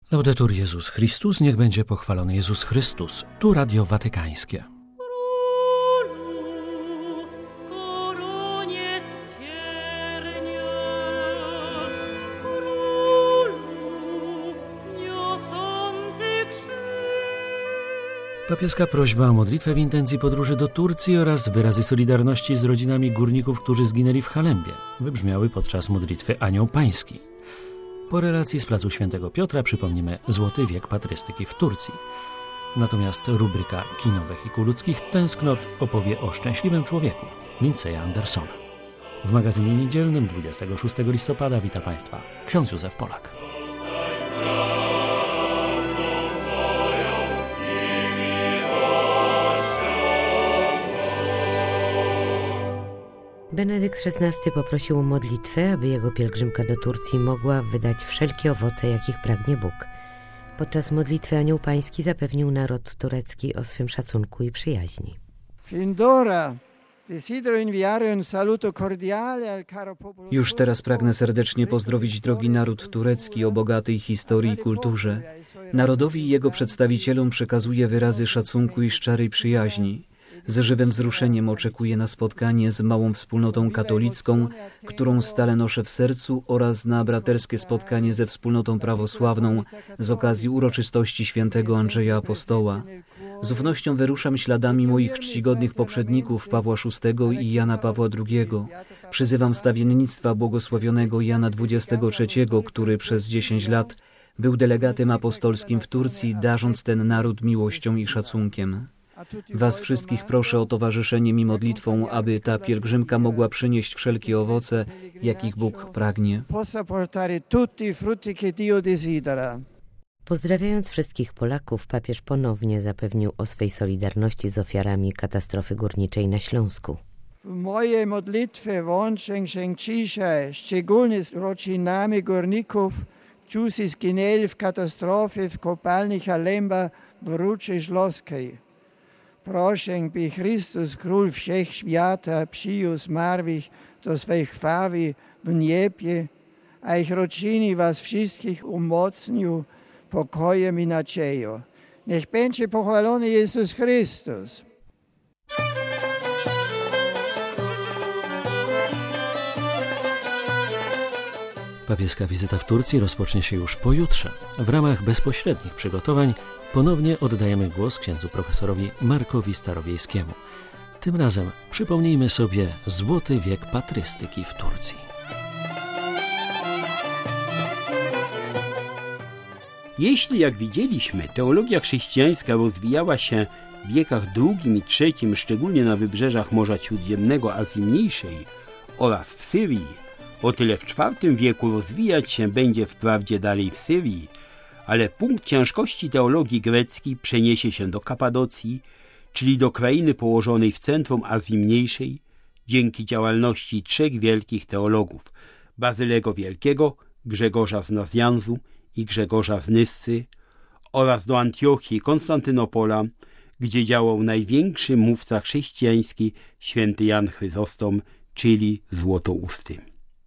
Laudetur Jezus Chrystus, niech będzie pochwalony Jezus Chrystus. Tu Radio Watykańskie. Papieska prośba o modlitwę w intencji podróży do Turcji oraz wyrazy solidarności z rodzinami górników, którzy zginęli w Halembie, wybrzmiały podczas modlitwy Anioł Pański. Po relacji z placu Świętego Piotra przypomnimy złoty wiek patrystyki w Turcji. Natomiast rubryka Kino wehikuł ludzkich tęsknot opowie o szczęśliwym człowieku Lindsaya Andersona. W magazynie niedzielnym 26 listopada wita Państwa ksiądz Józef Polak. Benedykt XVI poprosił o modlitwę, aby jego pielgrzymka do Turcji mogła wydać wszelkie owoce, jakich pragnie Bóg. Podczas modlitwy Anioł Pański zapewnił naród turecki o swym szacunku i przyjaźni. Już teraz pragnę serdecznie pozdrowić drogi naród turecki o bogatej historii i kulturze. Narodowi i jego przedstawicielom przekazuję wyrazy szacunku i szczerej przyjaźni. Z żywym wzruszeniem oczekuję na spotkanie z małą wspólnotą katolicką, którą stale noszę w sercu, oraz na braterskie spotkanie ze wspólnotą prawosławną z okazji uroczystości świętego Andrzeja Apostoła. Z ufnością wyruszam śladami moich czcigodnych poprzedników Pawła VI i Jana Pawła II. Przyzywam stawiennictwa błogosławionego Jana XXIII, który przez 10 lat był delegatem apostolskim w Turcji, darząc ten naród miłością i szacunkiem. Was wszystkich proszę o towarzyszenie mi modlitwą, aby ta pielgrzymka mogła przynieść wszelkie owoce, jakich Bóg pragnie. Pozdrawiając wszystkich Polaków, papież ponownie zapewnił o swej solidarności z ofiarami katastrofy górniczej na Śląsku. W mojej modlitwie włączę się dzisiaj, szczególnie z rodzinami górników, którzy zginęli w katastrofie w kopalni Halemba w Ruczy Śląskiej. Proszę, by Chrystus, Król Wszechświata, przyjął zmarłych do swej chwały w niebie, a ich rodziny was wszystkich umocnił pokojem i nadzieją. Niech będzie pochwalony Jezus Chrystus. Papieska wizyta w Turcji rozpocznie się już pojutrze. W ramach bezpośrednich przygotowań ponownie oddajemy głos księdzu profesorowi Markowi Starowiejskiemu. Tym razem przypomnijmy sobie złoty wiek patrystyki w Turcji. Jeśli, jak widzieliśmy, teologia chrześcijańska rozwijała się w wiekach II i III, szczególnie na wybrzeżach Morza Śródziemnego, Azji Mniejszej oraz w Syrii, o tyle w IV wieku rozwijać się będzie wprawdzie dalej w Syrii, ale punkt ciężkości teologii greckiej przeniesie się do Kapadocji, czyli do krainy położonej w centrum Azji Mniejszej, dzięki działalności 3 wielkich teologów: Bazylego Wielkiego, Grzegorza z Nazjanzu i Grzegorza z Nyssy, oraz do Antiochii i Konstantynopola, gdzie działał największy mówca chrześcijański święty Jan Chryzostom, czyli Złotousty.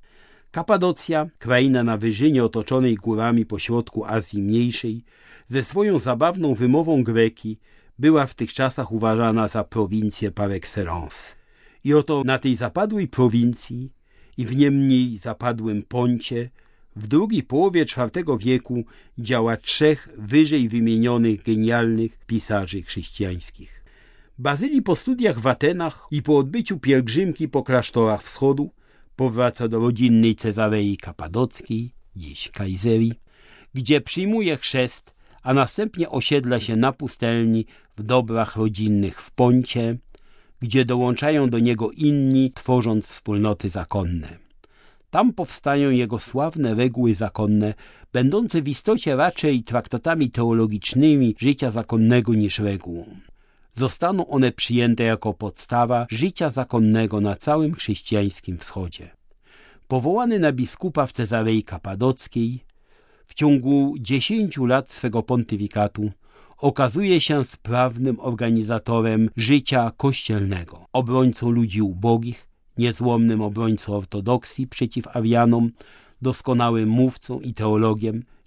Kapadocja, kraina na wyżynie otoczonej górami pośrodku Azji Mniejszej, ze swoją zabawną wymową greki, była w tych czasach uważana za prowincję par excellence. I oto na tej zapadłej prowincji i w niemniej zapadłym poncie w drugiej połowie IV wieku działa 3 wyżej wymienionych genialnych pisarzy chrześcijańskich. Bazylii po studiach w Atenach i po odbyciu pielgrzymki po klasztorach wschodu powraca do rodzinnej Cezarei Kapadockiej, dziś Kajzerii, gdzie przyjmuje chrzest, a następnie osiedla się na pustelni w dobrach rodzinnych w Poncie, gdzie dołączają do niego inni, tworząc wspólnoty zakonne. Tam powstają jego sławne reguły zakonne, będące w istocie raczej traktatami teologicznymi życia zakonnego niż regułą. Zostaną one przyjęte jako podstawa życia zakonnego na całym chrześcijańskim wschodzie. Powołany na biskupa w Cezarei Kapadockiej, w ciągu 10 lat swego pontyfikatu okazuje się sprawnym organizatorem życia kościelnego, obrońcą ludzi ubogich, niezłomnym obrońcą ortodoksji przeciw Arianom, doskonałym mówcą i teologiem,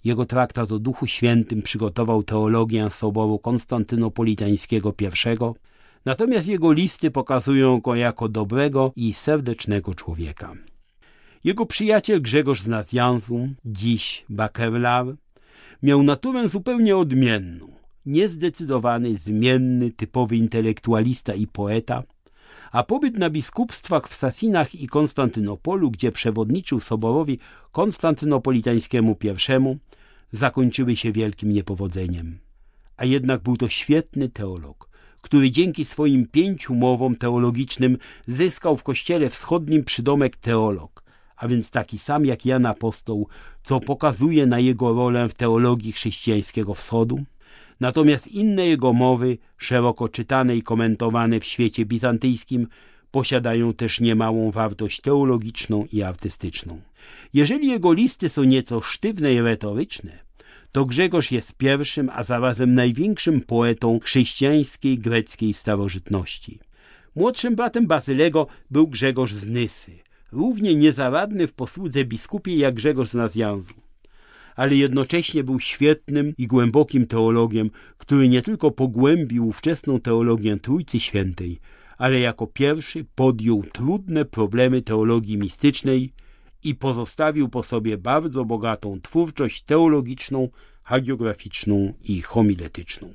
Jego traktat o Duchu Świętym przygotował teologię Soboru Konstantynopolitańskiego I, natomiast jego listy pokazują go jako dobrego i serdecznego człowieka. Jego przyjaciel Grzegorz z Nazjanzu, dziś Bakerlar, miał naturę zupełnie odmienną. Niezdecydowany, zmienny, typowy intelektualista i poeta, a pobyt na biskupstwach w Sasinach i Konstantynopolu, gdzie przewodniczył Soborowi Konstantynopolitańskiemu I, zakończyły się wielkim niepowodzeniem. A jednak był to świetny teolog, który dzięki swoim 5 mowom teologicznym zyskał w Kościele Wschodnim przydomek teolog, a więc taki sam jak Jan Apostoł, co pokazuje na jego rolę w teologii chrześcijańskiego wschodu. Natomiast inne jego mowy, szeroko czytane i komentowane w świecie bizantyjskim, posiadają też niemałą wartość teologiczną i artystyczną. Jeżeli jego listy są nieco sztywne i retoryczne, to Grzegorz jest pierwszym, a zarazem największym poetą chrześcijańskiej greckiej starożytności. Młodszym bratem Bazylego był Grzegorz z Nysy, równie niezaradny w posłudze biskupiej jak Grzegorz z Nazjanzu, ale jednocześnie był świetnym i głębokim teologiem, który nie tylko pogłębił ówczesną teologię Trójcy Świętej, ale jako pierwszy podjął trudne problemy teologii mistycznej i pozostawił po sobie bardzo bogatą twórczość teologiczną, hagiograficzną i homiletyczną.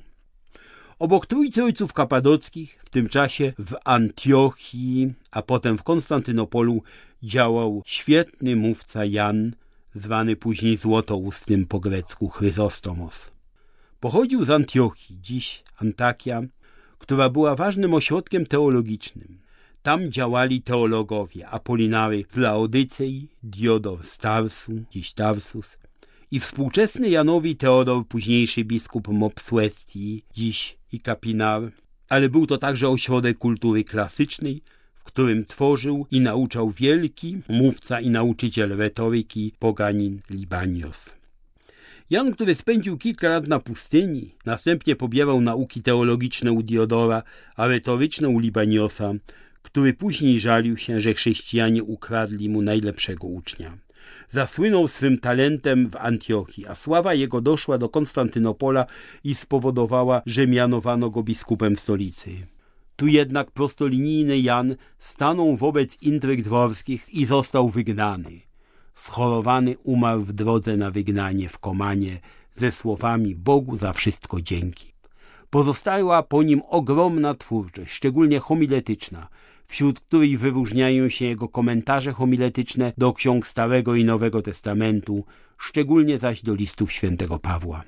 Obok Trójcy Ojców Kapadockich w tym czasie w Antiochii, a potem w Konstantynopolu działał świetny mówca Jan, zwany później Złotoustym po grecku Chryzostomos. Pochodził z Antiochii, dziś Antakia, która była ważnym ośrodkiem teologicznym. Tam działali teologowie Apolinary z Laodycei, Diodor z Tarsu, dziś Tarsus, i współczesny Janowi Teodor, późniejszy biskup Mopsuestii, dziś Ikapinar, ale był to także ośrodek kultury klasycznej, w którym tworzył i nauczał wielki mówca i nauczyciel retoryki Poganin Libanios. Jan, który spędził kilka lat na pustyni, następnie pobierał nauki teologiczne u Diodora, a retoryczne u Libaniosa, który później żalił się, że chrześcijanie ukradli mu najlepszego ucznia. Zasłynął swym talentem w Antiochii, a sława jego doszła do Konstantynopola i spowodowała, że mianowano go biskupem stolicy. Tu jednak prostolinijny Jan stanął wobec intryg dworskich i został wygnany. Schorowany umarł w drodze na wygnanie w Komanie ze słowami Bogu za wszystko dzięki. Pozostała po nim ogromna twórczość, szczególnie homiletyczna, wśród której wyróżniają się jego komentarze homiletyczne do ksiąg Starego i Nowego Testamentu, szczególnie zaś do listów świętego Pawła.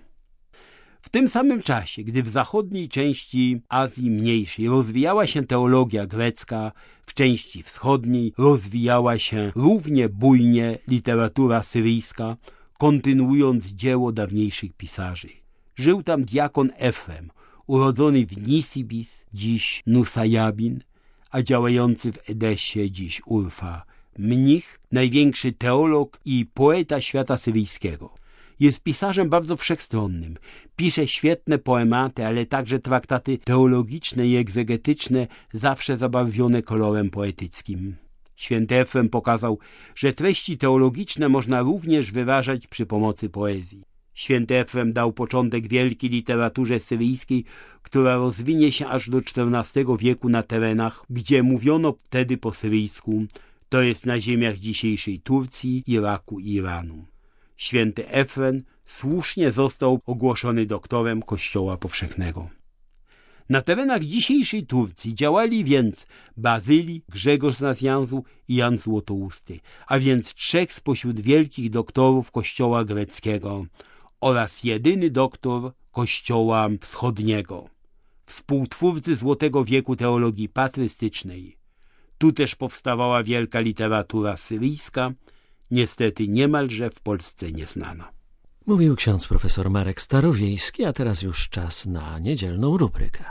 W tym samym czasie, gdy w zachodniej części Azji Mniejszej rozwijała się teologia grecka, w części wschodniej rozwijała się równie bujnie literatura syryjska, kontynuując dzieło dawniejszych pisarzy. Żył tam diakon Efrem, urodzony w Nisibis, dziś Nusajabin, a działający w Edesie, dziś Urfa, mnich, największy teolog i poeta świata syryjskiego. Jest pisarzem bardzo wszechstronnym. Pisze świetne poematy, ale także traktaty teologiczne i egzegetyczne, zawsze zabarwione kolorem poetyckim. Święty Efrem pokazał, że treści teologiczne można również wyrażać przy pomocy poezji. Święty Efrem dał początek wielkiej literaturze syryjskiej, która rozwinie się aż do XIV wieku na terenach, gdzie mówiono wtedy po syryjsku, to jest na ziemiach dzisiejszej Turcji, Iraku i Iranu. Święty Efrem słusznie został ogłoszony doktorem Kościoła Powszechnego. Na terenach dzisiejszej Turcji działali więc Bazyli, Grzegorz z Nazjanzu i Jan Złotousty, a więc 3 spośród wielkich doktorów Kościoła greckiego oraz jedyny doktor Kościoła Wschodniego, współtwórcy Złotego Wieku teologii patrystycznej. Tu też powstawała wielka literatura syryjska, niestety niemalże w Polsce nieznana. Mówił ksiądz profesor Marek Starowiejski, a teraz już czas na niedzielną rubrykę.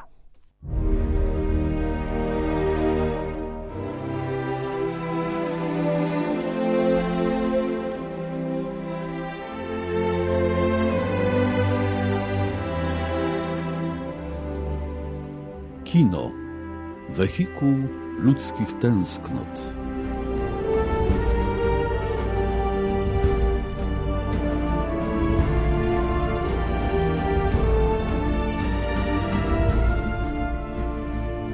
Kino. Wehikuł ludzkich tęsknot.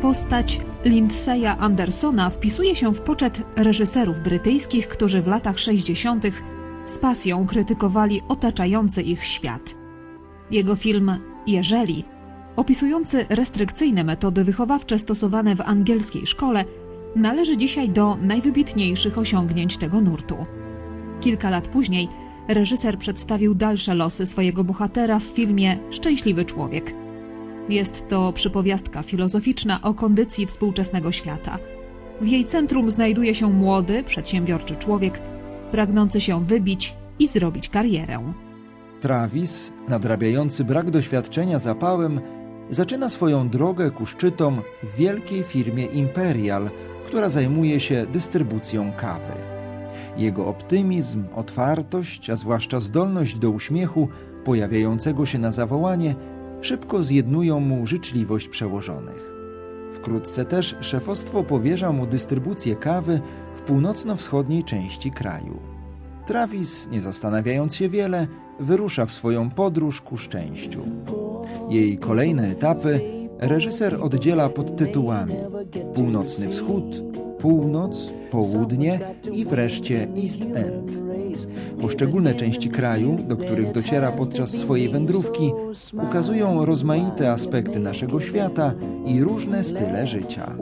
Postać Lindseya Andersona wpisuje się w poczet reżyserów brytyjskich, którzy w latach 60. z pasją krytykowali otaczający ich świat. Jego film Jeżeli, opisujący restrykcyjne metody wychowawcze stosowane w angielskiej szkole, należy dzisiaj do najwybitniejszych osiągnięć tego nurtu. Kilka lat później reżyser przedstawił dalsze losy swojego bohatera w filmie Szczęśliwy człowiek. Jest to przypowiastka filozoficzna o kondycji współczesnego świata. W jej centrum znajduje się młody, przedsiębiorczy człowiek, pragnący się wybić i zrobić karierę. Travis, nadrabiający brak doświadczenia zapałem, zaczyna swoją drogę ku szczytom w wielkiej firmie Imperial, która zajmuje się dystrybucją kawy. Jego optymizm, otwartość, a zwłaszcza zdolność do uśmiechu pojawiającego się na zawołanie szybko zjednują mu życzliwość przełożonych. Wkrótce też szefostwo powierza mu dystrybucję kawy w północno-wschodniej części kraju. Travis, nie zastanawiając się wiele, wyrusza w swoją podróż ku szczęściu. Jej kolejne etapy reżyser oddziela pod tytułami Północny Wschód, Północ, Południe i wreszcie East End. Poszczególne części kraju, do których dociera podczas swojej wędrówki, ukazują rozmaite aspekty naszego świata i różne style życia.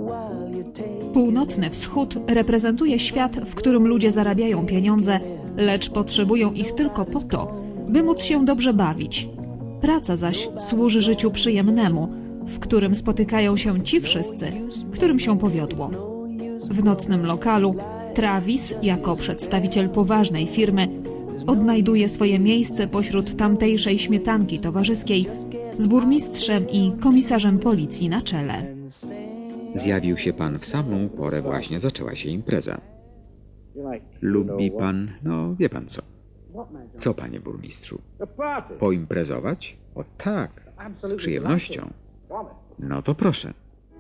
Północny Wschód reprezentuje świat, w którym ludzie zarabiają pieniądze, lecz potrzebują ich tylko po to, by móc się dobrze bawić. Praca zaś służy życiu przyjemnemu, w którym spotykają się ci wszyscy, którym się powiodło. W nocnym lokalu Travis, jako przedstawiciel poważnej firmy, odnajduje swoje miejsce pośród tamtejszej śmietanki towarzyskiej z burmistrzem i komisarzem policji na czele. Zjawił się pan w samą porę, właśnie zaczęła się impreza. Lubi pan, no wie pan co. Co, panie burmistrzu? Poimprezować? O tak, z przyjemnością. No to proszę.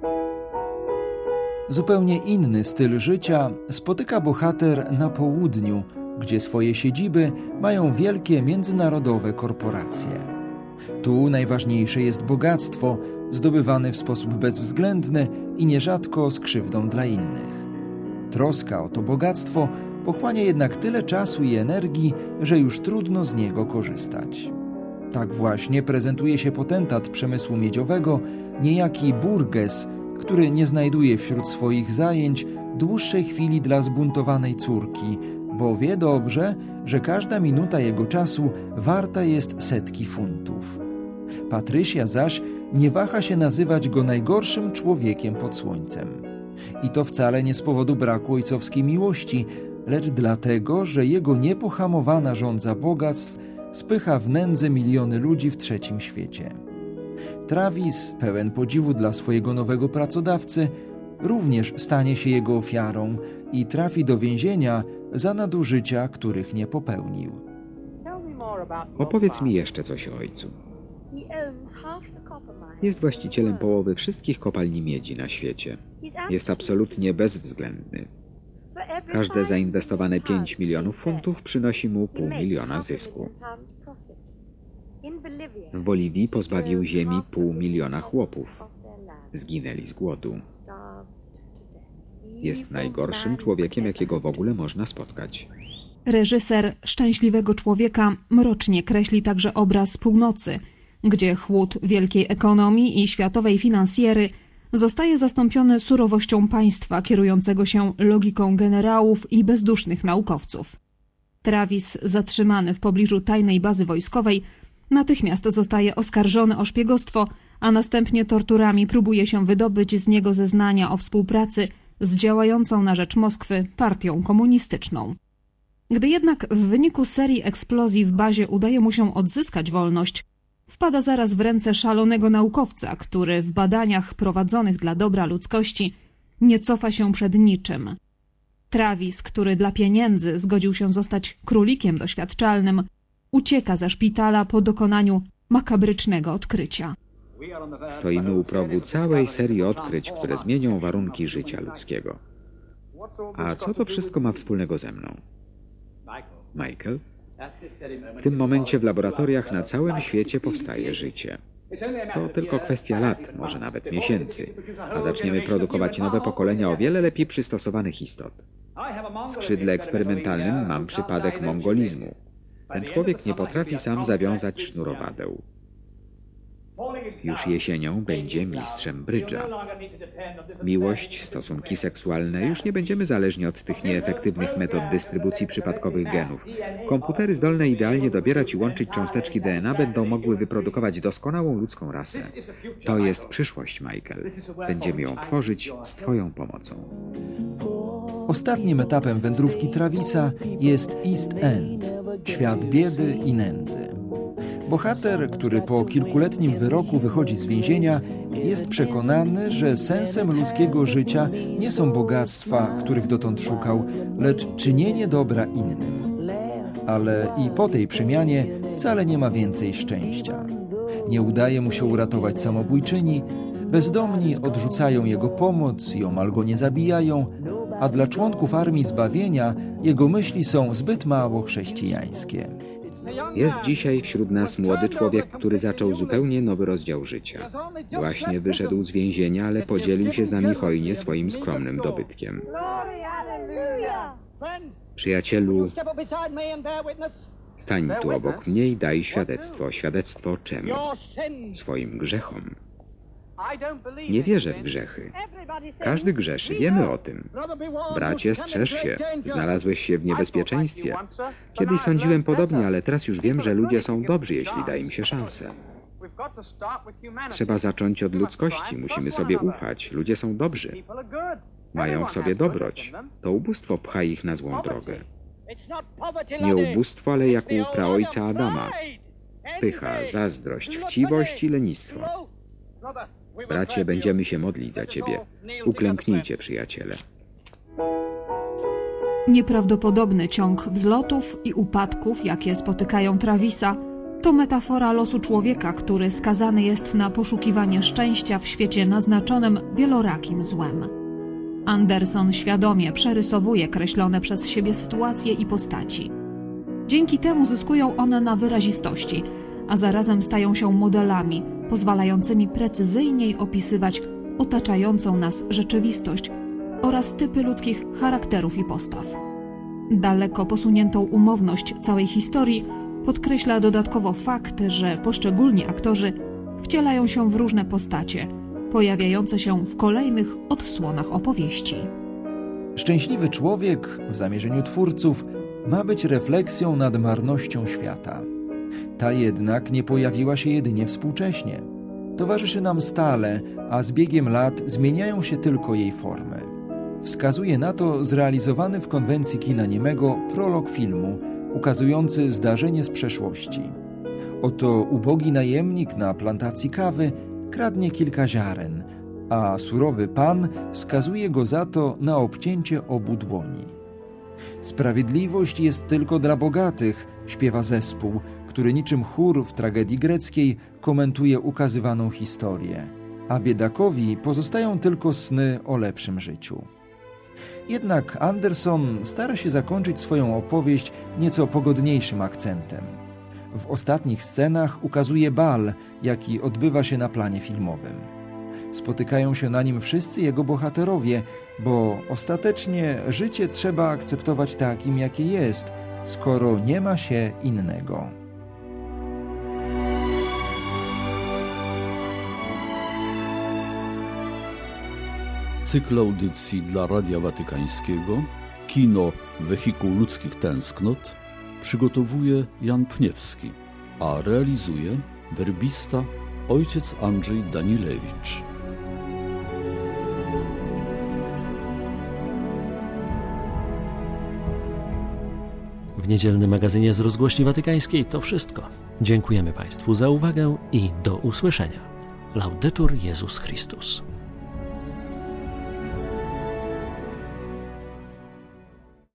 Zupełnie inny styl życia spotyka bohater na południu, gdzie swoje siedziby mają wielkie międzynarodowe korporacje. Tu najważniejsze jest bogactwo, zdobywane w sposób bezwzględny i nierzadko z krzywdą dla innych. Troska o to bogactwo pochłania jednak tyle czasu i energii, że już trudno z niego korzystać. Tak właśnie prezentuje się potentat przemysłu miedziowego, niejaki Burgess, który nie znajduje wśród swoich zajęć dłuższej chwili dla zbuntowanej córki, bo wie dobrze, że każda minuta jego czasu warta jest setki funtów. Patrycja zaś nie waha się nazywać go najgorszym człowiekiem pod słońcem. I to wcale nie z powodu braku ojcowskiej miłości, lecz dlatego, że jego niepohamowana żądza bogactw spycha w nędzę miliony ludzi w trzecim świecie. Travis, pełen podziwu dla swojego nowego pracodawcy, również stanie się jego ofiarą i trafi do więzienia za nadużycia, których nie popełnił. Opowiedz mi jeszcze coś o ojcu. Jest właścicielem połowy wszystkich kopalni miedzi na świecie. Jest absolutnie bezwzględny. Każde zainwestowane 5 milionów funtów przynosi mu $500 000 zysku. W Boliwii pozbawił ziemi 500 000 chłopów. Zginęli z głodu. Jest najgorszym człowiekiem, jakiego w ogóle można spotkać. Reżyser Szczęśliwego człowieka mrocznie kreśli także obraz północy, gdzie chłód wielkiej ekonomii i światowej finansjery zostaje zastąpiony surowością państwa kierującego się logiką generałów i bezdusznych naukowców. Travis, zatrzymany w pobliżu tajnej bazy wojskowej, natychmiast zostaje oskarżony o szpiegostwo, a następnie torturami próbuje się wydobyć z niego zeznania o współpracy z działającą na rzecz Moskwy partią komunistyczną. Gdy jednak w wyniku serii eksplozji w bazie udaje mu się odzyskać wolność, wpada zaraz w ręce szalonego naukowca, który w badaniach prowadzonych dla dobra ludzkości nie cofa się przed niczym. Travis, który dla pieniędzy zgodził się zostać królikiem doświadczalnym, ucieka ze szpitala po dokonaniu makabrycznego odkrycia. Stoimy u progu całej serii odkryć, które zmienią warunki życia ludzkiego. A co to wszystko ma wspólnego ze mną? Michael? W tym momencie w laboratoriach na całym świecie powstaje życie. To tylko kwestia lat, może nawet miesięcy, a zaczniemy produkować nowe pokolenia o wiele lepiej przystosowanych istot. W skrzydle eksperymentalnym mam przypadek mongolizmu. Ten człowiek nie potrafi sam zawiązać sznurowadeł. Już jesienią będzie mistrzem brydża. Miłość, stosunki seksualne, już nie będziemy zależni od tych nieefektywnych metod dystrybucji przypadkowych genów. Komputery zdolne idealnie dobierać i łączyć cząsteczki DNA będą mogły wyprodukować doskonałą ludzką rasę. To jest przyszłość, Michael. Będziemy ją tworzyć z Twoją pomocą. Ostatnim etapem wędrówki Travisa jest East End, świat biedy i nędzy. Bohater, który po kilkuletnim wyroku wychodzi z więzienia, jest przekonany, że sensem ludzkiego życia nie są bogactwa, których dotąd szukał, lecz czynienie dobra innym. Ale i po tej przemianie wcale nie ma więcej szczęścia. Nie udaje mu się uratować samobójczyni, bezdomni odrzucają jego pomoc i omal go nie zabijają, a dla członków Armii Zbawienia jego myśli są zbyt mało chrześcijańskie. Jest dzisiaj wśród nas młody człowiek, który zaczął zupełnie nowy rozdział życia. Właśnie wyszedł z więzienia, ale podzielił się z nami hojnie swoim skromnym dobytkiem. Przyjacielu, stań tu obok mnie i daj świadectwo. Świadectwo czemu? Swoim grzechom. Nie wierzę w grzechy. Każdy grzeszy, wiemy o tym. Bracie, strzeż się. Znalazłeś się w niebezpieczeństwie. Kiedyś sądziłem podobnie, ale teraz już wiem, że ludzie są dobrzy, jeśli da im się szansę. Trzeba zacząć od ludzkości. Musimy sobie ufać. Ludzie są dobrzy. Mają w sobie dobroć. To ubóstwo pcha ich na złą drogę. Nie ubóstwo, ale jak u praojca Adama. Pycha, zazdrość, chciwość i lenistwo. Bracie, będziemy się modlić za ciebie. Uklęknijcie, przyjaciele. Nieprawdopodobny ciąg wzlotów i upadków, jakie spotykają Travisa, to metafora losu człowieka, który skazany jest na poszukiwanie szczęścia w świecie naznaczonym wielorakim złem. Anderson świadomie przerysowuje kreślone przez siebie sytuacje i postaci. Dzięki temu zyskują one na wyrazistości, a zarazem stają się modelami, pozwalającymi precyzyjniej opisywać otaczającą nas rzeczywistość oraz typy ludzkich charakterów i postaw. Daleko posuniętą umowność całej historii podkreśla dodatkowo fakt, że poszczególni aktorzy wcielają się w różne postacie, pojawiające się w kolejnych odsłonach opowieści. Szczęśliwy człowiek, w zamierzeniu twórców, ma być refleksją nad marnością świata. Ta jednak nie pojawiła się jedynie współcześnie. Towarzyszy nam stale, a z biegiem lat zmieniają się tylko jej formy. Wskazuje na to zrealizowany w konwencji kina niemego prolog filmu, ukazujący zdarzenie z przeszłości. Oto ubogi najemnik na plantacji kawy kradnie kilka ziaren, a surowy pan skazuje go za to na obcięcie obu dłoni. Sprawiedliwość jest tylko dla bogatych, śpiewa zespół, który niczym chór w tragedii greckiej komentuje ukazywaną historię, a biedakowi pozostają tylko sny o lepszym życiu. Jednak Anderson stara się zakończyć swoją opowieść nieco pogodniejszym akcentem. W ostatnich scenach ukazuje bal, jaki odbywa się na planie filmowym. Spotykają się na nim wszyscy jego bohaterowie, bo ostatecznie życie trzeba akceptować takim, jakie jest, skoro nie ma się innego. Cykl audycji dla Radia Watykańskiego Kino Wehikuł Ludzkich Tęsknot przygotowuje Jan Pniewski, a realizuje werbista ojciec Andrzej Danilewicz. W niedzielnym magazynie z Rozgłośni Watykańskiej to wszystko. Dziękujemy Państwu za uwagę i do usłyszenia. Laudetur Jezus Chrystus.